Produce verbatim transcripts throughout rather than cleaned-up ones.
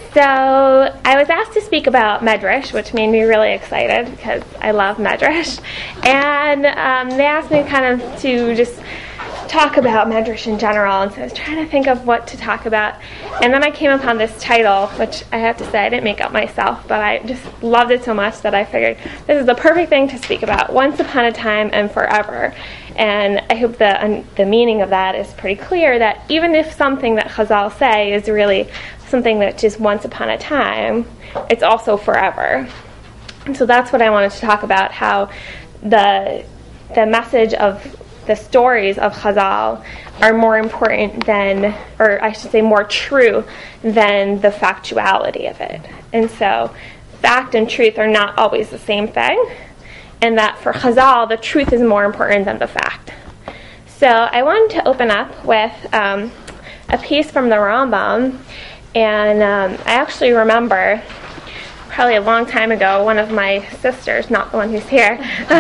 So I was asked to speak about Medrash, which made me really excited because I love Medrash. And um, they asked me kind of to just talk about Medrash in general, and so I was trying to think of what to talk about. And then I came upon this title, which I have to say I didn't make up myself, but I just loved it so much that I figured this is the perfect thing to speak about, Once Upon a Time and Forever. And I hope the um, the meaning of that is pretty clear, that even if something that Chazal say is really something that's just once upon a time, it's also forever. And so that's what I wanted to talk about, how the the message of the stories of Chazal are more important than, or I should say more true than the factuality of it. And so fact and truth are not always the same thing, and that for Chazal, the truth is more important than the fact. So I wanted to open up with um, a piece from the Rambam, and um, I actually remember probably a long time ago, one of my sisters, not the one who's here,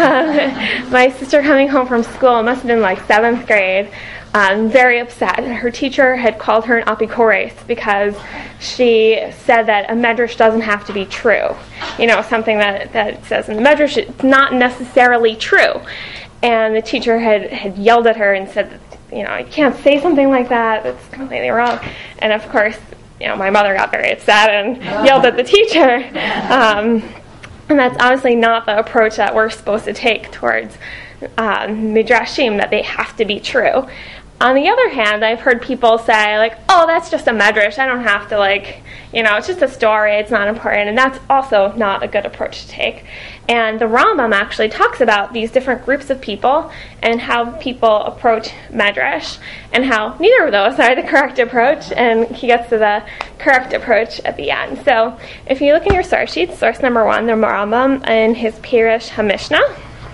uh, my sister coming home from school, it must have been like seventh grade, um, very upset. Her teacher had called her an apikores because she said that a medrash doesn't have to be true. You know, something that, that says in the medrash, it's not necessarily true. And the teacher had, had yelled at her and said, that, you know, you can't say something like that, that's completely wrong. And of course, you know, my mother got very upset and yelled at the teacher. Um, and that's obviously not the approach that we're supposed to take towards um, midrashim, that they have to be true. On the other hand, I've heard people say, like, oh, that's just a medrash. I don't have to, like, you know, it's just a story. It's not important. And that's also not a good approach to take. And the Rambam actually talks about these different groups of people and how people approach medrash and how neither of those are the correct approach. And he gets to the correct approach at the end. So if you look in your source sheet, source number one, the Rambam in his Pirush HaMishnah.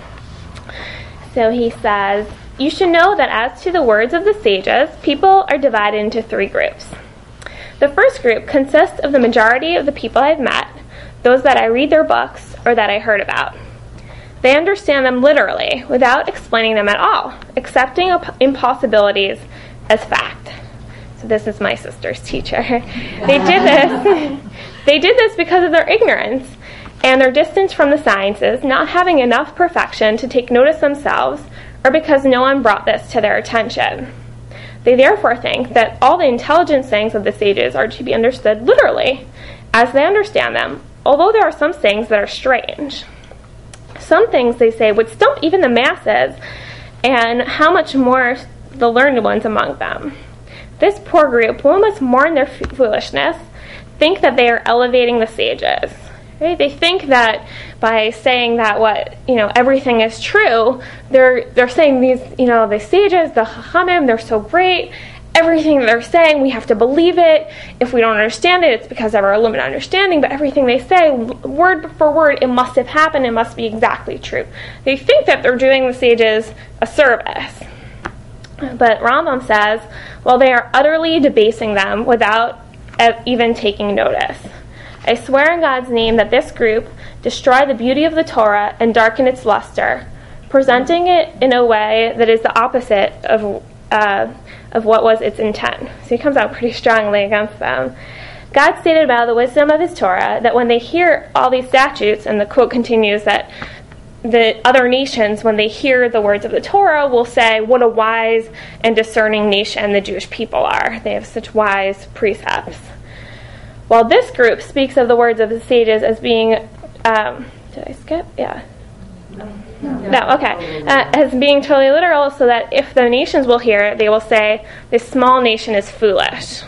So he says, you should know that as to the words of the sages, people are divided into three groups. The first group consists of the majority of the people I've met, those that I read their books or that I heard about. They understand them literally, without explaining them at all, accepting impossibilities as fact. So this is my sister's teacher. They did this. They did this because of their ignorance and their distance from the sciences, not having enough perfection to take notice themselves, or because no one brought this to their attention. They therefore think that all the intelligent sayings of the sages are to be understood literally, as they understand them, although there are some sayings that are strange. Some things, they say, would stump even the masses, and how much more the learned ones among them. This poor group will must mourn their foolishness, think that they are elevating the sages. Right? They think that by saying that what, you know, everything is true, they're they're saying these, you know, the sages, the chachamim, they're so great. Everything they're saying, we have to believe it. If we don't understand it, it's because of our limited understanding. But everything they say, word for word, it must have happened. It must be exactly true. They think that they're doing the sages a service. But Rambam says, well, they are utterly debasing them without even taking notice. I swear in God's name that this group destroy the beauty of the Torah and darken its luster, presenting it in a way that is the opposite of uh, of what was its intent. So he comes out pretty strongly against them. God stated about the wisdom of his Torah that when they hear all these statutes, and the quote continues that the other nations, when they hear the words of the Torah, will say, what a wise and discerning nation the Jewish people are. They have such wise precepts. While this group speaks of the words of the sages as being, um, did I skip? Yeah. No, okay. Uh, as being totally literal, so that if the nations will hear it, they will say, this small nation is foolish.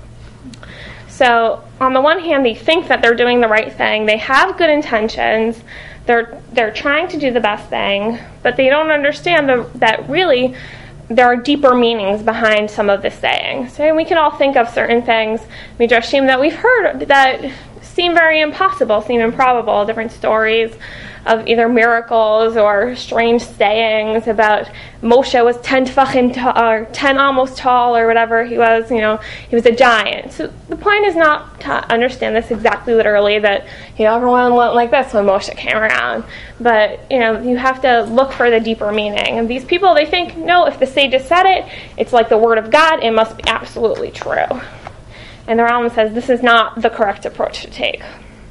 So, on the one hand, they think that they're doing the right thing. They have good intentions. They're they're trying to do the best thing, but they don't understand the, that really there are deeper meanings behind some of the sayings. So we can all think of certain things, midrashim, that we've heard that seem very impossible, seem improbable, different stories of either miracles or strange sayings about Moshe was ten tefachim tall, or ten almost tall, or whatever he was. You know, he was a giant. So the point is not to understand this exactly literally, that, you know, everyone went like this when Moshe came around. But, you know, you have to look for the deeper meaning. And these people, they think, no, if the sages said it, it's like the word of God, it must be absolutely true. And the Rambam says this is not the correct approach to take.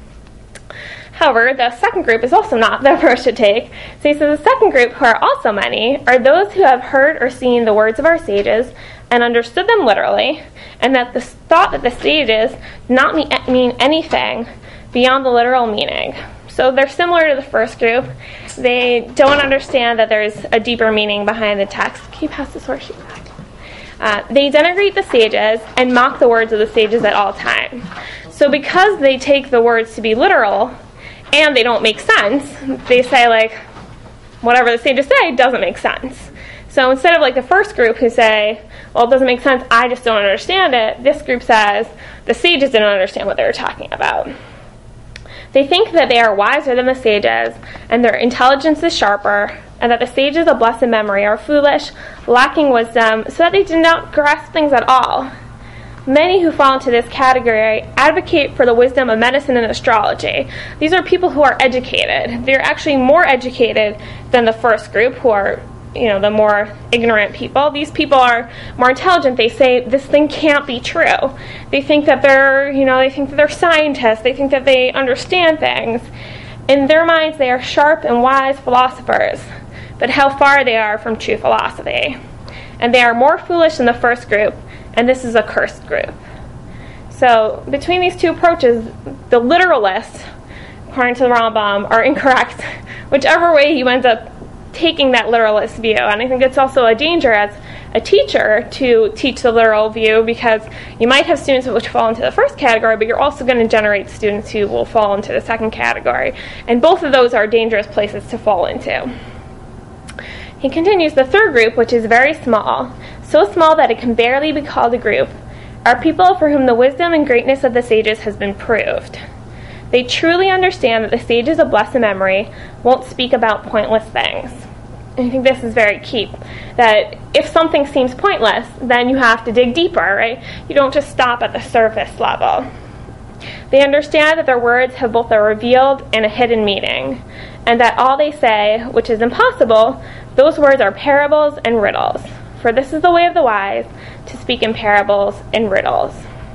However, the second group is also not the approach to take. So he says the second group, who are also many, are those who have heard or seen the words of our sages and understood them literally, and that the thought that the sages do not mean, mean anything beyond the literal meaning. So they're similar to the first group. They don't understand that there's a deeper meaning behind the text. Can you pass this worksheet back? Uh, they denigrate the sages and mock the words of the sages at all times. So because they take the words to be literal, and they don't make sense, they say, like, whatever the sages say doesn't make sense. So instead of, like, the first group who say, well, it doesn't make sense, I just don't understand it, this group says, the sages didn't understand what they were talking about. They think that they are wiser than the sages, and their intelligence is sharper, and that the sages of blessed memory are foolish, lacking wisdom, so that they do not grasp things at all. Many who fall into this category advocate for the wisdom of medicine and astrology. These are people who are educated. They're actually more educated than the first group, who are, you know, the more ignorant people. These people are more intelligent. They say this thing can't be true. They think that they're, you know, they think that they're scientists. They think that they understand things. In their minds, they are sharp and wise philosophers, but how far they are from true philosophy. And they are more foolish than the first group, and this is a cursed group. So between these two approaches, the literalists, according to the Rambam, are incorrect, whichever way he ends up taking that literalist view. And I think it's also a danger as a teacher to teach the literal view, because you might have students which fall into the first category, but you're also going to generate students who will fall into the second category. And both of those are dangerous places to fall into. He continues, the third group, which is very small, so small that it can barely be called a group, are people for whom the wisdom and greatness of the sages has been proved. They truly understand that the sages of blessed memory won't speak about pointless things. And I think this is very key, that if something seems pointless, then you have to dig deeper, right? You don't just stop at the surface level. They understand that their words have both a revealed and a hidden meaning, and that all they say, which is impossible, those words are parables and riddles. For this is the way of the wise, to speak in parables and riddles.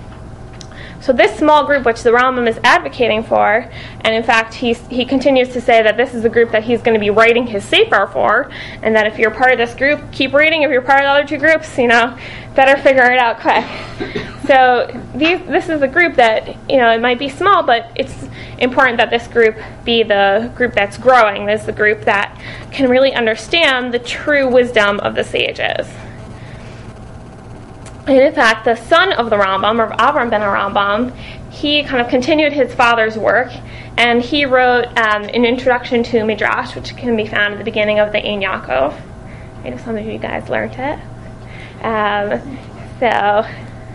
So this small group, which the Rambam is advocating for, and in fact he he continues to say that this is the group that he's going to be writing his sefer for, and that if you're part of this group, keep reading. If you're part of the other two groups, you know, better figure it out quick. So these, this is a group that, you know, it might be small, but it's important that this group be the group that's growing. This is the group that can really understand the true wisdom of the sages. And in fact, the son of the Rambam, or Avram ben Rambam, he kind of continued his father's work, and he wrote um, an introduction to Midrash, which can be found at the beginning of the Ein Yaakov. I know some of you guys learned it. Um, so,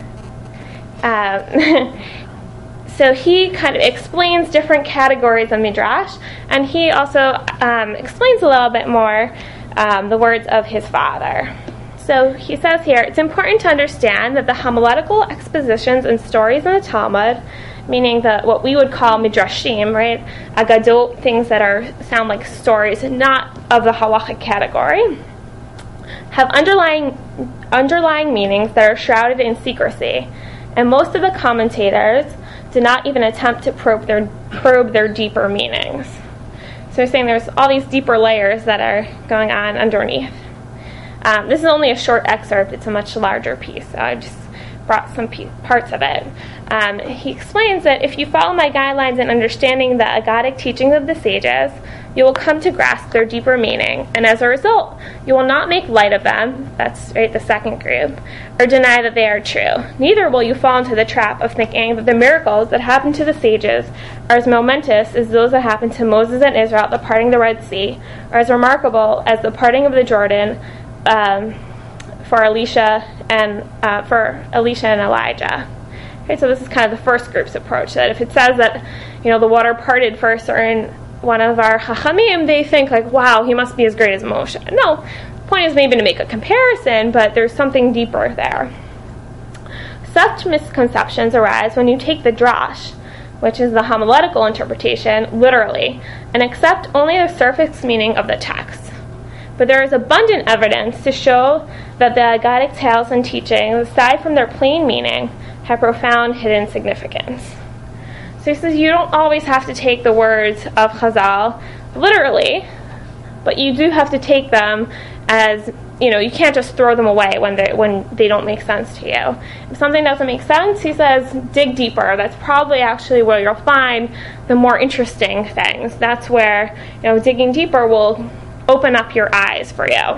um, so he kind of explains different categories of Midrash, and he also um, explains a little bit more um, the words of his father. So he says here, it's important to understand that the homiletical expositions and stories in the Talmud, meaning the what we would call midrashim, right, agadot, things that are sound like stories, not of the halachic category, have underlying underlying meanings that are shrouded in secrecy, and most of the commentators do not even attempt to probe their probe their deeper meanings. So he's saying there's all these deeper layers that are going on underneath. Um, this is only a short excerpt. It's a much larger piece, so I just brought some p- parts of it. Um, he explains that if you follow my guidelines in understanding the agadic teachings of the sages, you will come to grasp their deeper meaning, and as a result, you will not make light of them, that's right, the second group, or deny that they are true. Neither will you fall into the trap of thinking that the miracles that happened to the sages are as momentous as those that happened to Moses and Israel at the parting of the Red Sea, or as remarkable as the parting of the Jordan um, for Elisha and uh, for Elisha and Elijah. Okay, so this is kind of the first group's approach, that if it says that, you know, the water parted for a certain one of our Chachamim, they think like, wow, he must be as great as Moshe. No, the point is maybe to make a comparison, but there's something deeper there. Such misconceptions arise when you take the drash, which is the homiletical interpretation, literally, and accept only the surface meaning of the text. But there is abundant evidence to show that the agadic tales and teachings, aside from their plain meaning, have profound hidden significance. So he says you don't always have to take the words of Chazal literally, but you do have to take them as, you know, you can't just throw them away when they when they don't make sense to you. If something doesn't make sense, he says, dig deeper. That's probably actually where you'll find the more interesting things. That's where, you know, digging deeper will open up your eyes for you.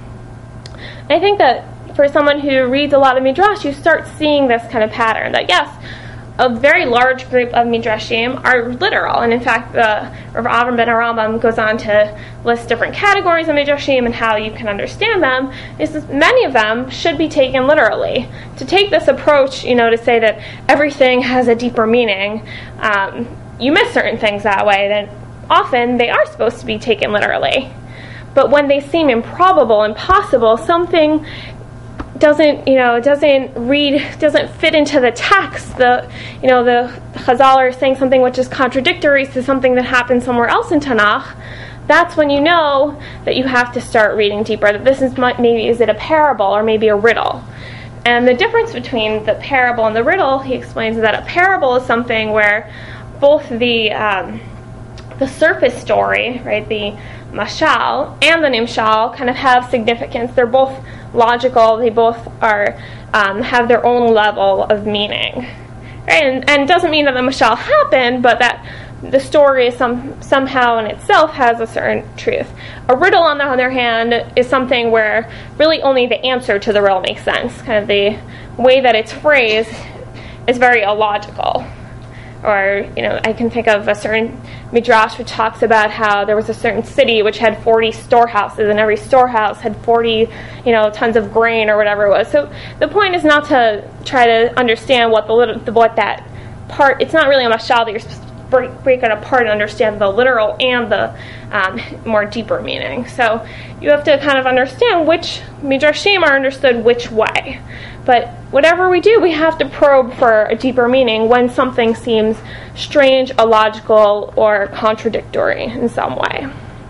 I think that for someone who reads a lot of Midrash, you start seeing this kind of pattern, that yes, a very large group of Midrashim are literal, and in fact, the Rav Avram ben Arambam goes on to list different categories of Midrashim and how you can understand them. He says many of them should be taken literally. To take this approach, you know, to say that everything has a deeper meaning, um, you miss certain things that way. Then often they are supposed to be taken literally, but when they seem improbable, impossible, something doesn't, you know, doesn't read, doesn't fit into the text. The, you know, the Chazal are saying something which is contradictory to something that happened somewhere else in Tanakh. That's when you know that you have to start reading deeper. That this is maybe, is it a parable or maybe a riddle? And the difference between the parable and the riddle, he explains that a parable is something where both the um, the surface story, right, the mashal and the nimshal, kind of have significance. They're both logical. They both are um, have their own level of meaning, right? And, and it doesn't mean that the mashal happened, but that the story is some somehow in itself has a certain truth. A riddle, on the other hand, is something where really only the answer to the riddle makes sense. Kind of the way that it's phrased is very illogical. Or, you know, I can think of a certain midrash which talks about how there was a certain city which had forty storehouses, and every storehouse had forty, you know, tons of grain or whatever it was. So the point is not to try to understand what the, the what that part. It's not really a mashal that you're supposed to break, break it apart and understand the literal and the um, more deeper meaning. So you have to kind of understand which midrashim are understood which way. But whatever we do, we have to probe for a deeper meaning when something seems strange, illogical, or contradictory in some way.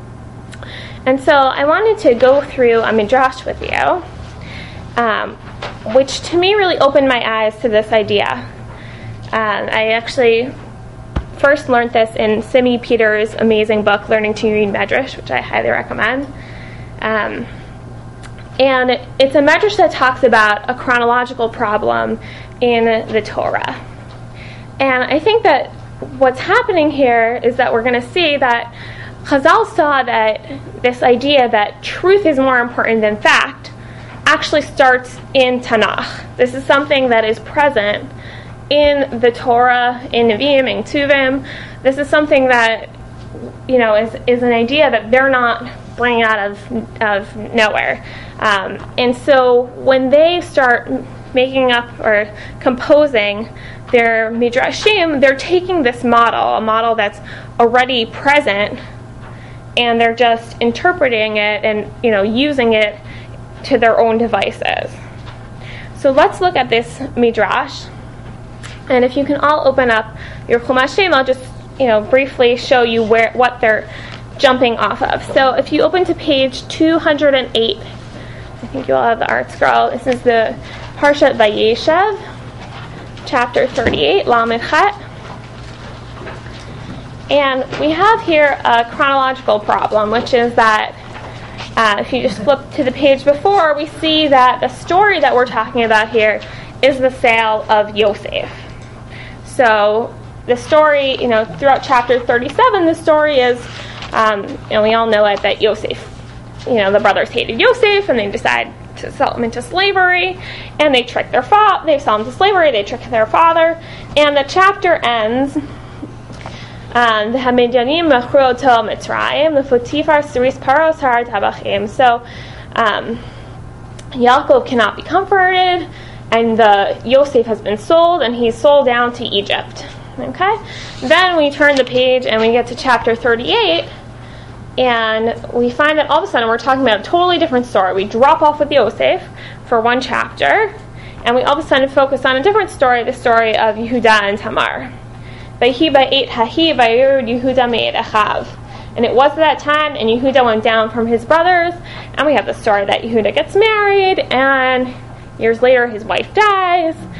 And so I wanted to go through a midrash with you, um, which to me really opened my eyes to this idea. Um, I actually first learned this in Simi Peter's amazing book, Learning to Read Medrash, which I highly recommend. Um, And it's a medrash that talks about a chronological problem in the Torah. And I think that what's happening here is that we're going to see that Chazal saw that this idea that truth is more important than fact actually starts in Tanakh. This is something that is present in the Torah, in Nevi'im, in Ketuvim. This is something that, you know, is, is an idea that they're not bringing out of, of nowhere. Um, and so when they start making up or composing their midrashim, they're taking this model, a model that's already present, and they're just interpreting it and, you know, using it to their own devices. So let's look at this midrash. And if you can all open up your Chumashim, I'll just, you know, briefly show you where what they're jumping off of. So if you open to page two hundred eight, I think you all have the art scroll. This is the Parshat Vayeshev, chapter thirty-eight, Lamed Chet. And we have here a chronological problem, which is that uh, if you just flip to the page before, we see that the story that we're talking about here is the sale of Yosef. So the story, you know, throughout chapter thirty-seven, the story is, um, you know, we all know it, that Yosef, you know, the brothers hated Yosef, and they decide to sell him into slavery, and they trick their father, they sell him to slavery, they trick their father, and the chapter ends, um, the Hamidyanim mechru oto Mitzrayim, the Potifar seris paros har tabachim. So, um, Yaakov cannot be comforted, and the Yosef has been sold, and he's sold down to Egypt. Okay? Then we turn the page, and we get to chapter thirty-eight, and we find that all of a sudden we're talking about a totally different story. We drop off with Yosef for one chapter, and we all of a sudden focus on a different story, the story of Yehuda and Tamar. Vayhi ba'et hahi vayirud Yehuda me'et achav. And it was at that time, and Yehuda went down from his brothers, and we have the story that Yehuda gets married, and years later his wife dies.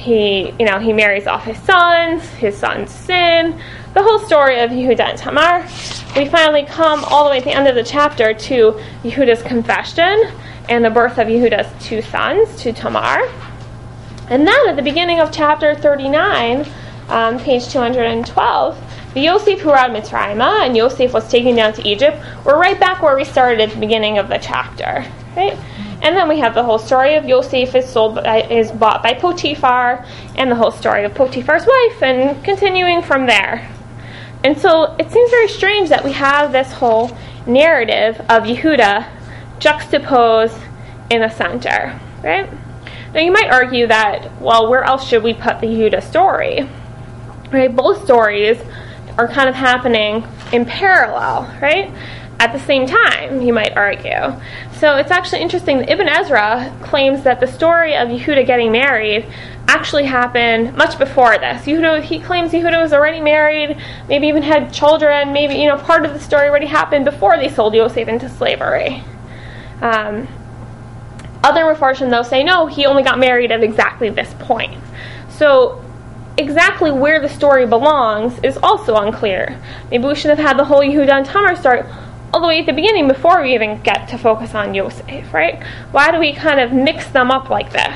he, you know, he marries off his sons, his sons sin, the whole story of Yehuda and Tamar. We finally come all the way at the end of the chapter to Yehuda's confession and the birth of Yehuda's two sons, to Tamar. And then at the beginning of chapter thirty-nine, um, page two hundred twelve, the Yosef Hurad Mitzrayma, and Yosef was taken down to Egypt. We're right back where we started at the beginning of the chapter, right? And then we have the whole story of Yosef is sold by, is bought by Potiphar, and the whole story of Potiphar's wife, and continuing from there. And so it seems very strange that we have this whole narrative of Yehuda juxtaposed in the center, right? Now you might argue that, well, where else should we put the Yehuda story? Right? Both stories are kind of happening in parallel, right? At the same time, you might argue. So it's actually interesting that Ibn Ezra claims that the story of Yehuda getting married actually happened much before this. Yehuda, he claims Yehuda was already married, maybe even had children, maybe, you know, part of the story already happened before they sold Yosef into slavery. Um, other Mefarshim, though, say no, he only got married at exactly this point. So exactly where the story belongs is also unclear. Maybe we should have had the whole Yehuda and Tamar start all the way at the beginning before we even get to focus on Yosef, right? Why do we kind of mix them up like this?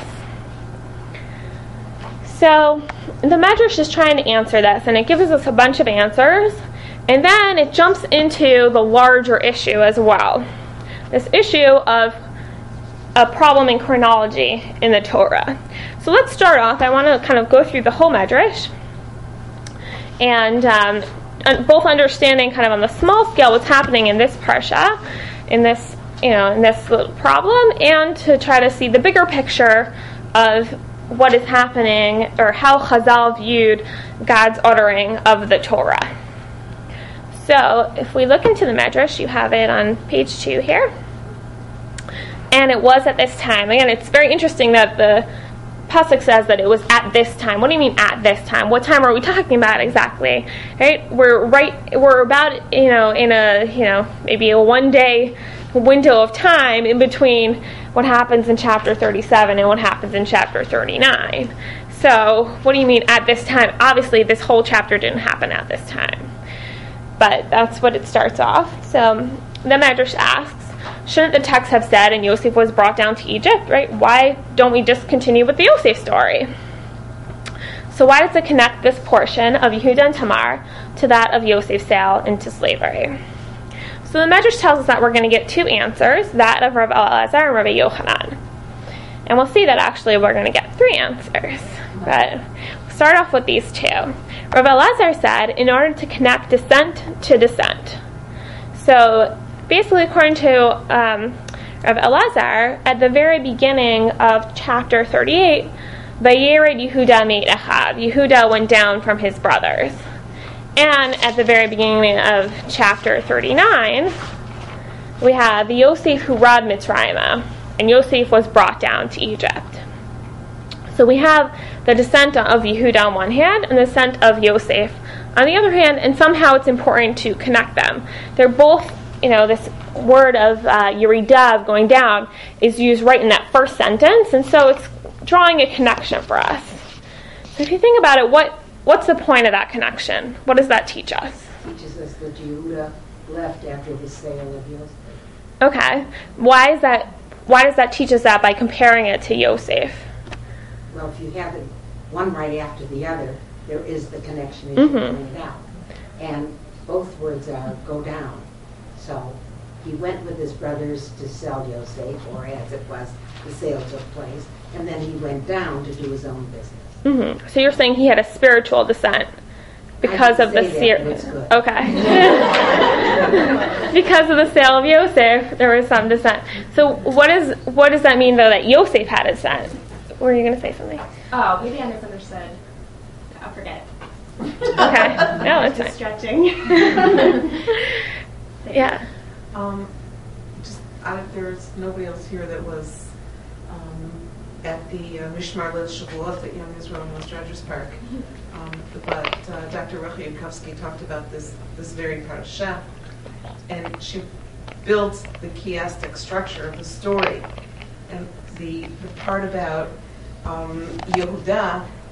So the Medrash is trying to answer this, and it gives us a bunch of answers, and then it jumps into the larger issue as well. This issue of a problem in chronology in the Torah. So let's start off. I want to kind of go through the whole Medrash, and um, both understanding kind of on the small scale what's happening in this parsha, in this, you know, in this little problem, and to try to see the bigger picture of what is happening, or how Chazal viewed God's ordering of the Torah. So if we look into the Medrash, you have it on page two here. And it was at this time. Again, it's very interesting that the pasuk says that it was at this time. What do you mean at this time? What time are we talking about exactly? Right? We're right. We're about, you know, in a, you know, maybe a one day window of time in between what happens in chapter thirty-seven and what happens in chapter thirty-nine. So, what do you mean at this time? Obviously, this whole chapter didn't happen at this time, but that's what it starts off. So, the Medrash asks, shouldn't the text have said, and Yosef was brought down to Egypt, right? Why don't we just continue with the Yosef story? So why does it connect this portion of Yehuda and Tamar to that of Yosef's sale into slavery? So the Medrash tells us that we're going to get two answers, that of Rav Elazar and Rabbi Yochanan. And we'll see that actually we're going to get three answers. But we'll start off with these two. Rav Elazar said, in order to connect descent to descent. So basically, according to um, Rav Elazar, at the very beginning of chapter thirty-eight, Vayered Yehuda me'et Achav. Yehuda went down from his brothers. And at the very beginning of chapter thirty-nine, we have Yosef Hurad Mitzrayma, and Yosef was brought down to Egypt. So we have the descent of Yehuda on one hand, and the descent of Yosef on the other hand, and somehow it's important to connect them. They're both, you know, this word of uh, Yeridah, going down, is used right in that first sentence, and so it's drawing a connection for us. So if you think about it, what what's the point of that connection? What does that teach us? It teaches us that Yehuda left after the sale of Yosef. Okay. Why is that? Why does that teach us that by comparing it to Yosef? Well, if you have it one right after the other, there is the connection as mm-hmm. you pointed out. And both words are go down. So he went with his brothers to sell Yosef, or as it was, the sale took place, and then he went down to do his own business. Mm-hmm. So you're saying he had a spiritual descent because of the sale. Okay. Because of the sale of Yosef, there was some descent. So what is what does that mean though that Yosef had a descent? Were you going to say something? Oh, maybe I misunderstood. I'll forget. Okay. No, it's just stretching. Yeah. Um, just I, there's nobody else here that was um, at the uh, Mishmar Leil Shavuot at Young Israel in West Rogers Park. Um, but uh, Doctor Ruchi Yankovsky talked about this this very parasha, and she built the chiastic structure of the story, and the the part about um, Yehuda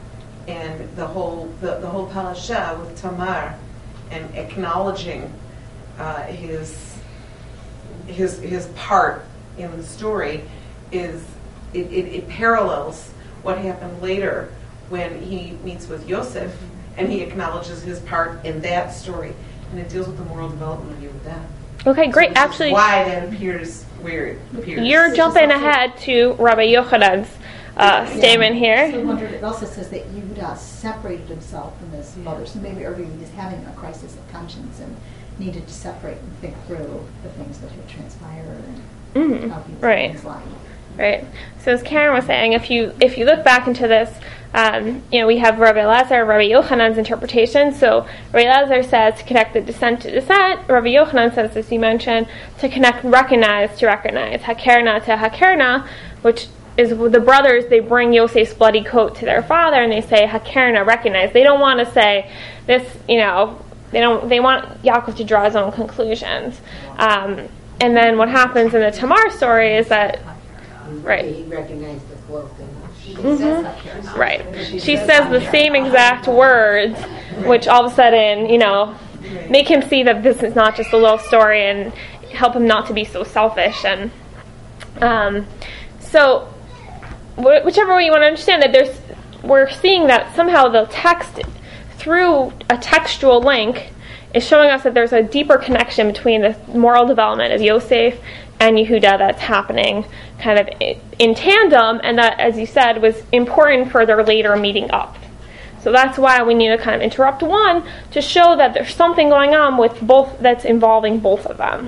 and the whole the, the whole parasha with Tamar, and acknowledging uh, his his his part in the story is it, it, it parallels what happened later when he meets with Yosef, and he acknowledges his part in that story, and it deals with the moral development of Yehuda. Okay, great. So this Actually, is why that appears where it appears. you're jumping ahead to Rabbi Yochanan's uh, statement here. So I wondered, it also says that Yehuda separated himself from his mother, so maybe Irving was having a crisis of conscience and needed to separate and think through the things that had transpired and Mm-hmm. how he was Right. in his life. Right. So as Karen was saying, if you if you look back into this, um, you know, we have Rabbi Elazar, Rabbi Yochanan's interpretation. So Rabbi Elazar says to connect the descent to descent. Rabbi Yochanan says, as you mentioned, to connect recognize to recognize. Hakerna to hakerna, which is the brothers, they bring Yosef's bloody coat to their father and they say, hakerna, recognize. They don't want to say this, you know, they don't. They want Yaakov to draw his own conclusions. Um, and then what happens in the Tamar story is that Right. He recognized the cloak. Mm-hmm. Right. She says the same exact words, which all of a sudden, you know, make him see that this is not just a little story and help him not to be so selfish. And um, so, wh- whichever way you want to understand it, there's we're seeing that somehow the text, through a textual link, is showing us that there's a deeper connection between the moral development of Yosef and Yehuda that's happening kind of in tandem, and that, as you said, was important for their later meeting up. So that's why we need to kind of interrupt one to show that there's something going on with both that's involving both of them.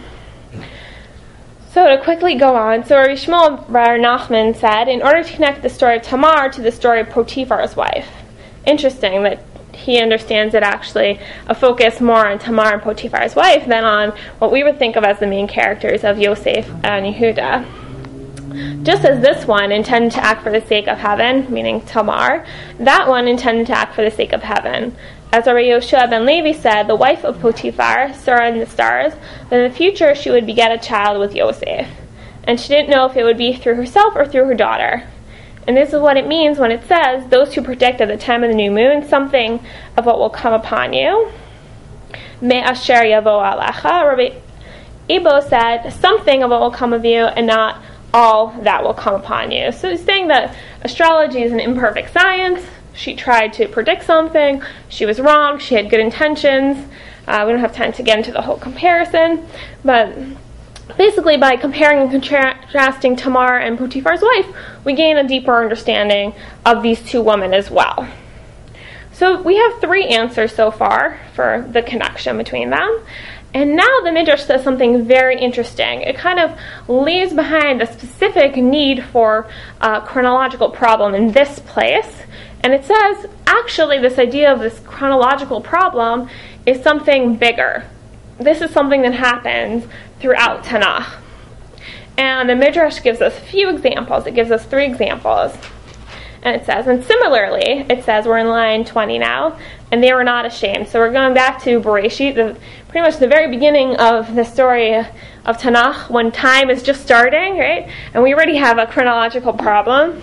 So to quickly go on, so Rabbi Shmuel Bar Nachman said, in order to connect the story of Tamar to the story of Potiphar's wife. Interesting that he understands it actually a focus more on Tamar and Potiphar's wife than on what we would think of as the main characters of Yosef and Yehuda. Just as this one intended to act for the sake of heaven, meaning Tamar, that one intended to act for the sake of heaven. As Rabbi Yoshua ben Levi said, the wife of Potiphar saw in the stars that in the future she would beget a child with Yosef. And she didn't know if it would be through herself or through her daughter. And this is what it means when it says, those who predict at the time of the new moon something of what will come upon you. Me asher yavo alecha. Rabbi Ebo said, something of what will come of you and not all that will come upon you. So he's saying that astrology is an imperfect science. She tried to predict something. She was wrong. She had good intentions. Uh, we don't have time to get into the whole comparison. But basically, by comparing and contrasting Tamar and Potiphar's wife, we gain a deeper understanding of these two women as well. So we have three answers so far for the connection between them. And now the Midrash says something very interesting. It kind of leaves behind a specific need for a chronological problem in this place. And it says, actually, this idea of this chronological problem is something bigger. This is something that happens throughout Tanakh. And the Midrash gives us a few examples. It gives us three examples. And it says, and similarly, it says, we're in line twenty now, and they were not ashamed. So we're going back to Bereshit, the, pretty much the very beginning of the story of Tanakh, when time is just starting, right? And we already have a chronological problem.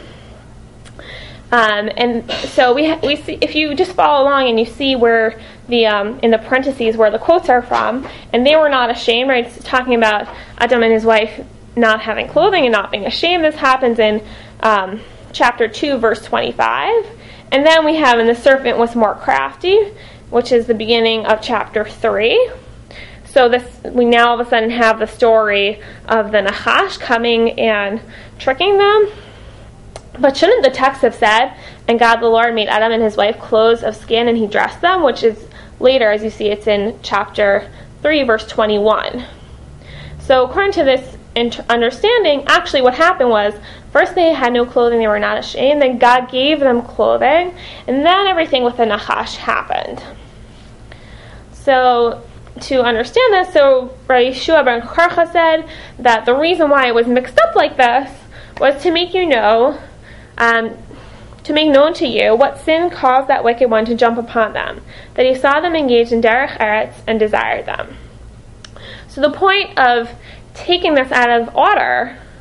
Um, and so we we see, if you just follow along and you see where the um, in the parentheses where the quotes are from, and they were not ashamed, right? It's talking about Adam and his wife not having clothing and not being ashamed. This happens in um, chapter two, verse twenty-five. And then we have, and the serpent was more crafty, which is the beginning of chapter three. So this we now all of a sudden have the story of the Nachash coming and tricking them. But shouldn't the text have said, and God the Lord made Adam and his wife clothes of skin and he dressed them, which is later, as you see, it's in chapter three, verse twenty-one. So according to this understanding, actually what happened was, first they had no clothing, they were not ashamed, then God gave them clothing, and then everything with the Nachash happened. So to understand this, so Rabbi Yeshua ben Karcha said that the reason why it was mixed up like this was to make you know, um, to make known to you what sin caused that wicked one to jump upon them, that he saw them engaged in derech eretz and desired them. So the point of taking this out of order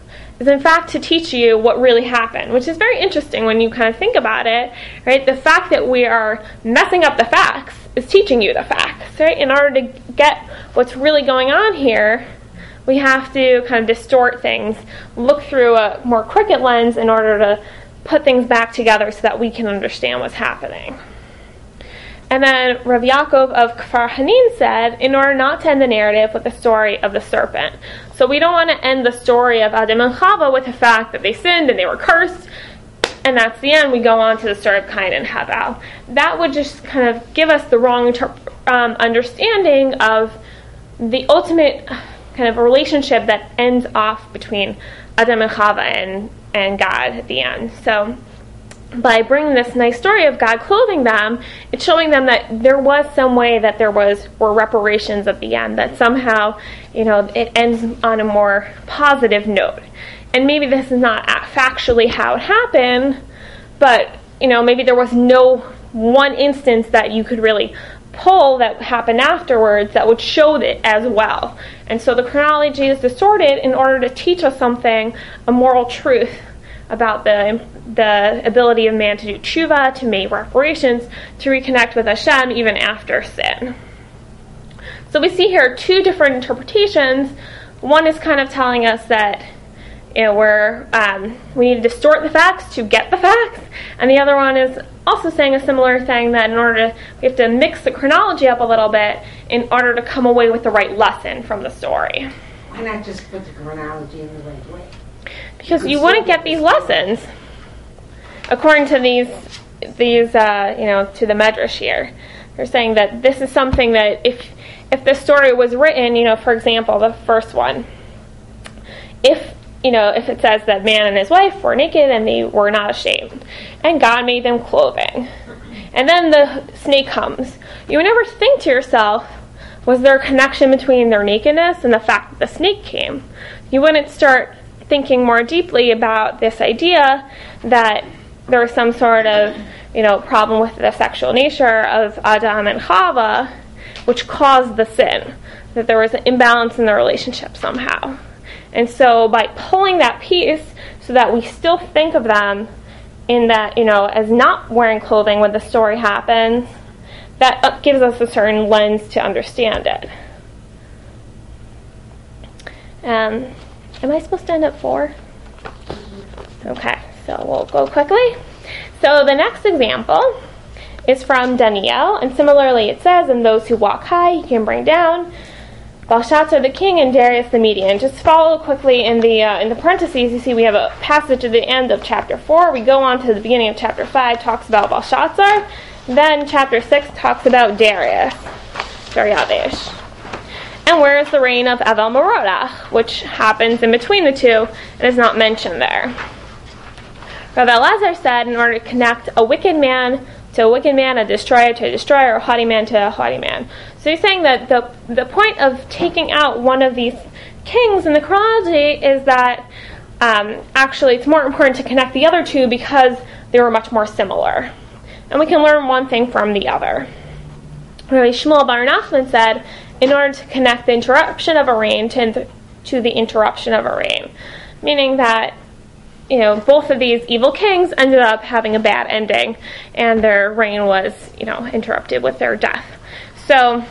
is in fact to teach you what really happened, which is very interesting when you kind of think about it, right? The fact that we are messing up the facts is teaching you the facts, right? In order to get what's really going on here, we have to kind of distort things, look through a more crooked lens in order to put things back together so that we can understand what's happening. And then Rav Yaakov of Kfar Hanin said, in order not to end the narrative with the story of the serpent. So we don't want to end the story of Adam and Chava with the fact that they sinned and they were cursed, and that's the end. We go on to the story of Cain and Havel. That would just kind of give us the wrong inter- um, understanding of the ultimate kind of relationship that ends off between Adam and Chava and, and God at the end. So by bringing this nice story of God clothing them, it's showing them that there was some way that there was were reparations at the end, that somehow, you know, it ends on a more positive note. And maybe this is not factually how it happened, but, you know, maybe there was no one instance that you could really pull that happened afterwards that would show it as well. And so the chronology is distorted in order to teach us something, a moral truth about the the ability of man to do tshuva, to make reparations, to reconnect with Hashem even after sin. So we see here two different interpretations. One is kind of telling us that, you know, we're um, we need to distort the facts to get the facts, and the other one is also saying a similar thing, that in order to we have to mix the chronology up a little bit in order to come away with the right lesson from the story. Why not just put the chronology in the right way? Because you wouldn't get these lessons, according to these, these, uh, you know, to the Medrash here. They're saying that this is something that if, if the story was written, you know, for example, the first one, if, you know, if it says that man and his wife were naked and they were not ashamed, and God made them clothing, and then the snake comes, you would never think to yourself, was there a connection between their nakedness and the fact that the snake came? You wouldn't start thinking more deeply about this idea that there was some sort of, you know, problem with the sexual nature of Adam and Chava, which caused the sin, that there was an imbalance in the relationship somehow. And so by pulling that piece so that we still think of them in that, you know, as not wearing clothing when the story happens, that gives us a certain lens to understand it. Um, am I supposed to end at four? Okay, so we'll go quickly. So the next example is from Daniel, and similarly it says, and those who walk high you can bring down, Belshazzar the king and Darius the Median. Just follow quickly in the uh, in the parentheses. You see we have a passage at the end of chapter four. We go on to the beginning of chapter five, talks about Belshazzar. Then chapter six talks about Darius, Darius. And where is the reign of Avel Merodach, which happens in between the two and is not mentioned there. Rav Elazar said, in order to connect a wicked man to a wicked man, a destroyer to a destroyer, a haughty man to a haughty man. So he's saying that the the point of taking out one of these kings in the chronology is that um, actually it's more important to connect the other two because they were much more similar. And we can learn one thing from the other. Rabbi Shmuel Bar Nachman said, in order to connect the interruption of a reign to, to the interruption of a reign, meaning that, you know, both of these evil kings ended up having a bad ending, and their reign was, you know, interrupted with their death. So,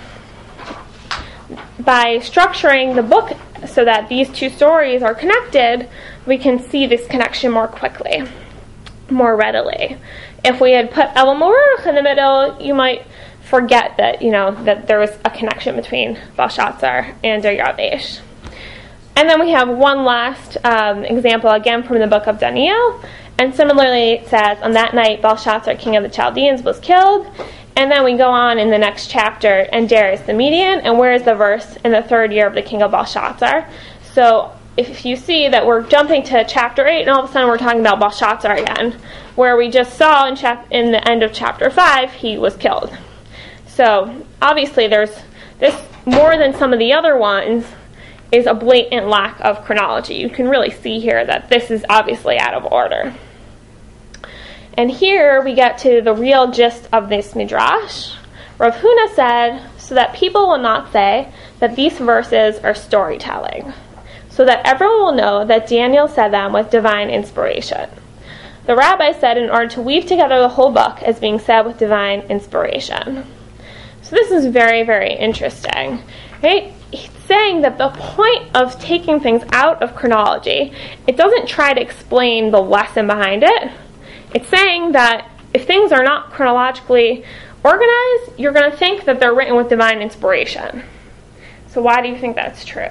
by structuring the book so that these two stories are connected, we can see this connection more quickly, more readily. If we had put Avel Merodach in the middle, you might forget that, you know, that there was a connection between Belshazzar and Darius. And then we have one last um, example, again from the book of Daniel. And similarly, it says, on that night, Belshazzar, king of the Chaldeans, was killed. And then we go on in the next chapter, and Darius the Median. And where is the verse in the third year of the king of Belshazzar? So if you see that we're jumping to chapter eight, and all of a sudden we're talking about Belshazzar again, where we just saw in, chap- in the end of chapter five, he was killed. So obviously there's this, more than some of the other ones, is a blatant lack of chronology. You can really see here that this is obviously out of order. And here we get to the real gist of this midrash. Rav Huna said, so that people will not say that these verses are storytelling. so that everyone will know that Daniel said them with divine inspiration. The rabbi said in order to weave together the whole book as being said with divine inspiration. So this is very, very interesting, right? He's saying that the point of taking things out of chronology, it doesn't try to explain the lesson behind it. It's saying that if things are not chronologically organized, you're going to think that they're written with divine inspiration. So why do you think that's true?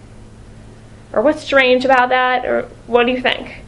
Or what's strange about that? Or what do you think?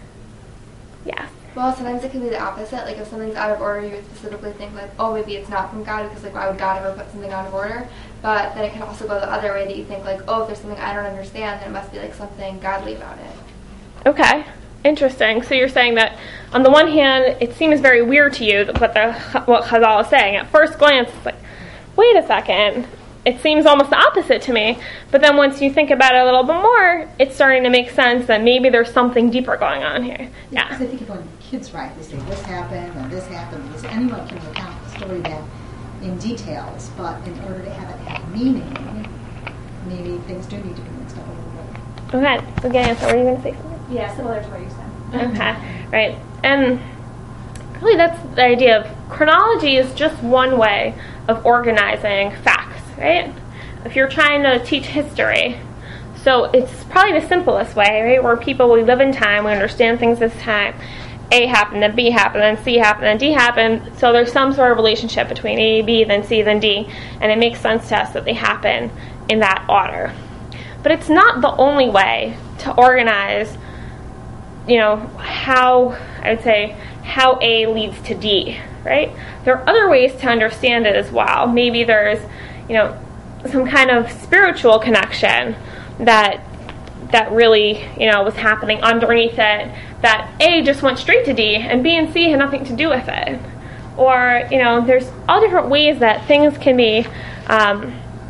Yes. Well, sometimes it can be the opposite. Like if something's out of order, you would specifically think like, oh, maybe it's not from God, because like why would God ever put something out of order? But then it can also go the other way, that you think like, oh, if there's something I don't understand, then it must be like something godly about it. Okay. Interesting. So you're saying that on the one hand, it seems very weird to you what the what Chazal is saying. At first glance, it's like, wait a second. It seems almost the opposite to me. But then once you think about it a little bit more, it's starting to make sense that maybe there's something deeper going on here. Yeah. Because I think when kids write, they say this happened and this happened. Because anyone can recount the story that in details, but in order to have it have meaning, maybe things do need to be mixed up a little bit. Okay. So again, so were you going to say something? Yeah, similar to what you said. Okay, right. And really that's the idea of chronology is just one way of organizing facts, right? If you're trying to teach history, so it's probably the simplest way, right? Where people, we live in time, we understand things this time. A happened, then B happened, then C happened, then D happened. So there's some sort of relationship between A, B, then C, then D, and it makes sense to us that they happen in that order. But it's not the only way to organize, you know, how, I would say, how A leads to D, right? There are other ways to understand it as well. Maybe there's, you know, some kind of spiritual connection that that really, you know, was happening underneath it, that A just went straight to D, and B and C had nothing to do with it. Or, you know, there's all different ways that things can be, um,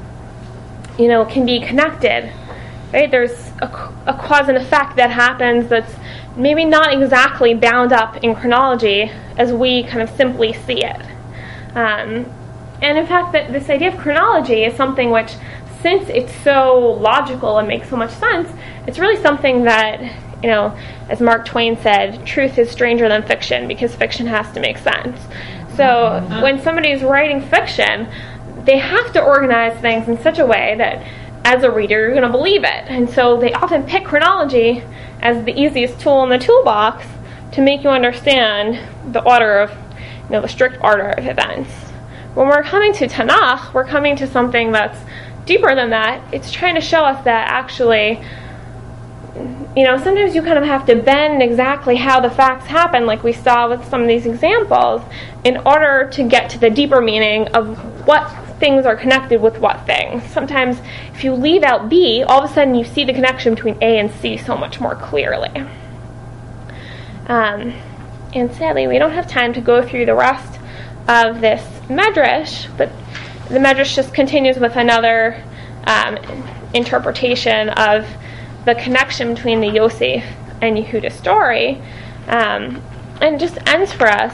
you know, can be connected, right? There's a, a cause and effect that happens that's maybe not exactly bound up in chronology as we kind of simply see it. Um, and in fact, that this idea of chronology is something which, since it's so logical and makes so much sense, it's really something that, you know, as Mark Twain said, truth is stranger than fiction, because fiction has to make sense. So when somebody's writing fiction, they have to organize things in such a way that as a reader, you're going to believe it. And so they often pick chronology as the easiest tool in the toolbox to make you understand the order of, you know, the strict order of events. When we're coming to Tanakh, we're coming to something that's deeper than that. It's trying to show us that actually, you know, sometimes you kind of have to bend exactly how the facts happen, like we saw with some of these examples, in order to get to the deeper meaning of what things are connected with what things. Sometimes if you leave out B, all of a sudden you see the connection between A and C so much more clearly. Um, and sadly, we don't have time to go through the rest of this medrash, but the medrash just continues with another um, interpretation of the connection between the Yosef and Yehuda story, um, and just ends for us.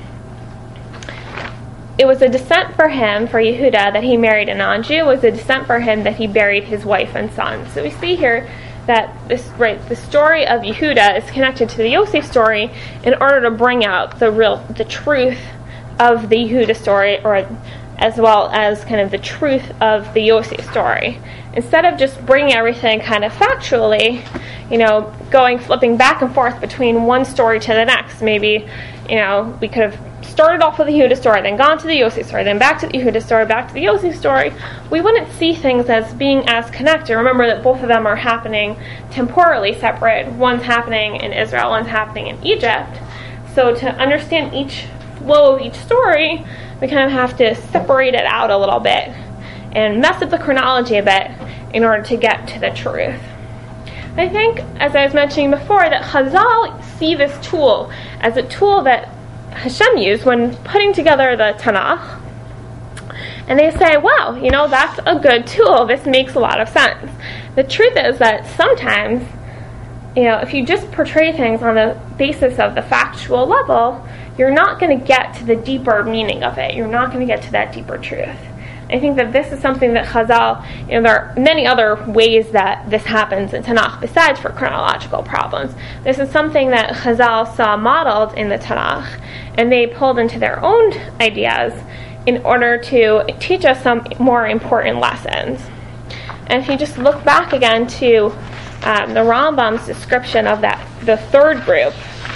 It was a descent for him, for Yehuda, that he married a non-Jew. It was a descent for him that he buried his wife and son. So we see here that this, right, the story of Yehuda is connected to the Yosef story in order to bring out the real, the truth of the Yehuda story, or as well as kind of the truth of the Yosef story. Instead of just bringing everything kind of factually, you know, going, flipping back and forth between one story to the next. Maybe, you know, we could have started off with the Yehuda story, then gone to the Yosef story, then back to the Yehuda story, back to the Yosef story. We wouldn't see things as being as connected. Remember that both of them are happening temporally separate. One's happening in Israel, one's happening in Egypt. So to understand each flow of each story, we kind of have to separate it out a little bit and mess up the chronology a bit in order to get to the truth. I think, as I was mentioning before, that Chazal see this tool as a tool that Hashem used when putting together the Tanakh, and they say, wow, you know, that's a good tool. This makes a lot of sense. The truth is that sometimes, you know, if you just portray things on the basis of the factual level, you're not going to get to the deeper meaning of it. You're not going to get to that deeper truth. I think that this is something that Chazal, you know, there are many other ways that this happens in Tanakh besides for chronological problems. This is something that Chazal saw modeled in the Tanakh, and they pulled into their own ideas in order to teach us some more important lessons. And if you just look back again to um, the Rambam's description of that, the third group,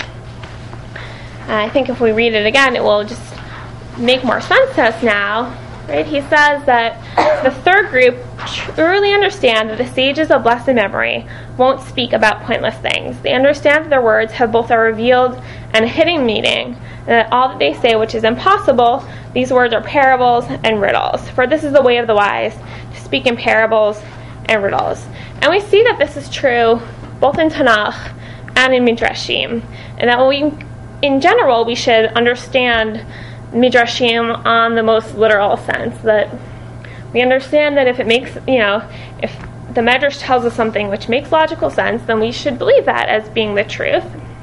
I think if we read it again, it will just make more sense to us now. Right? He says that the third group truly understand that the sages of blessed memory won't speak about pointless things. They understand that their words have both a revealed and a hidden meaning, and that all that they say which is impossible, these words are parables and riddles. For this is the way of the wise, to speak in parables and riddles. And we see that this is true both in Tanakh and in Midrashim, and that we, in general, we should understand Midrashim on the most literal sense, that we understand that if it makes, you know, if the Midrash tells us something which makes logical sense, then we should believe that as being the truth,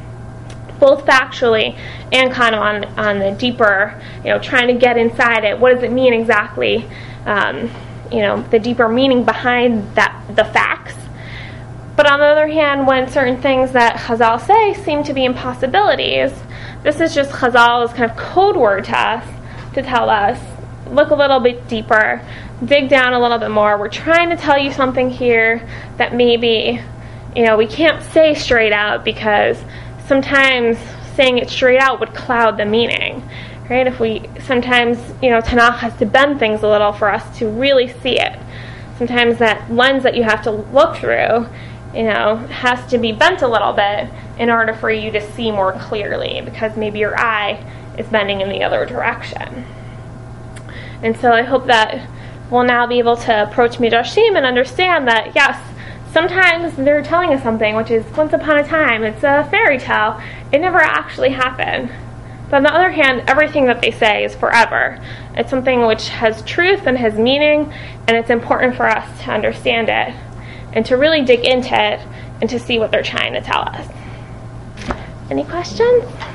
both factually and kind of on, on the deeper, you know, trying to get inside it. What does it mean exactly? Um, you know, the deeper meaning behind that, the facts. But on the other hand, when certain things that Chazal say seem to be impossibilities, this is just Chazal's kind of code word to us to tell us, look a little bit deeper, dig down a little bit more. We're trying to tell you something here that maybe, you know, we can't say straight out, because sometimes saying it straight out would cloud the meaning, right? If we, sometimes, you know, Tanakh has to bend things a little for us to really see it. Sometimes that lens that you have to look through, you know, has to be bent a little bit in order for you to see more clearly, because maybe your eye is bending in the other direction. And so I hope that we'll now be able to approach Midrashim and understand that, yes, sometimes they're telling us something which is once upon a time, it's a fairy tale, it never actually happened. But on the other hand, everything that they say is forever. It's something which has truth and has meaning, and it's important for us to understand it and to really dig into it and to see what they're trying to tell us. Any questions?